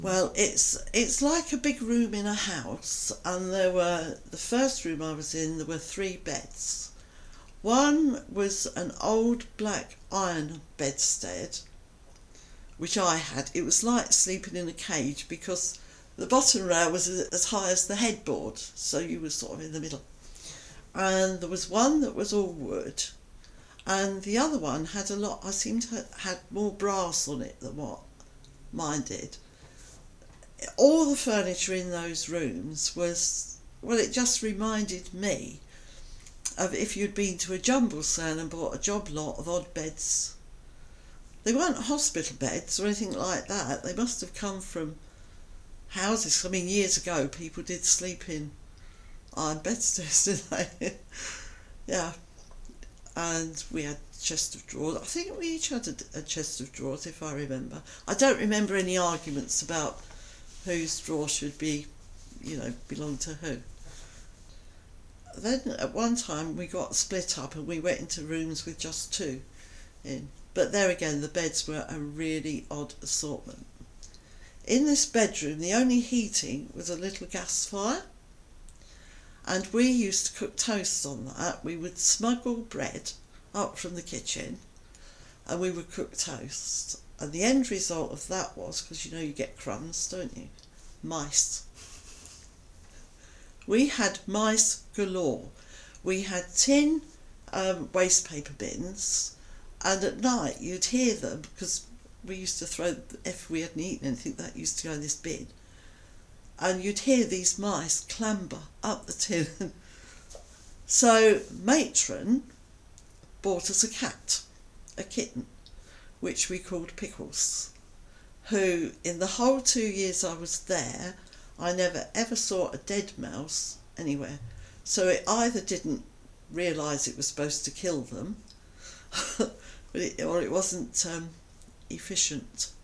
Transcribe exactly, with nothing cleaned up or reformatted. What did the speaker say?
Well, it's it's like a big room in a house, and there were the first room I was in. There were three beds. One was an old black iron bedstead, which I had. It was like sleeping in a cage because the bottom rail was as high as the headboard, so you were sort of in the middle. And there was one that was all wood, and the other one had a lot. I seemed to have had more brass on it than what mine did. All the furniture in those rooms was, well, it just reminded me of if you'd been to a jumble sale and bought a job lot of odd beds. They weren't hospital beds or anything like that. They must have come from houses. I mean, years ago people did sleep in iron bedsteads, didn't they? Yeah. And we had a chest of drawers. I think we each had a, a chest of drawers, if I remember. I don't remember any arguments about whose drawer should be, you know, belong to who. Then at one time we got split up and we went into rooms with just two in. But there again, the beds were a really odd assortment. In this bedroom, the only heating was a little gas fire, and we used to cook toast on that. We would smuggle bread up from the kitchen and we would cook toast. And the end result of that was, because you know you get crumbs, don't you? Mice. We had mice galore. We had tin um, waste paper bins, and at night you'd hear them, because we used to throw, if we hadn't eaten anything, that used to go in this bin, and you'd hear these mice clamber up the tin. So matron bought us a cat, a kitten, which we called Pickles, who in the whole two years I was there, I never ever saw a dead mouse anywhere. So it either didn't realise it was supposed to kill them, but it, or it wasn't um, efficient.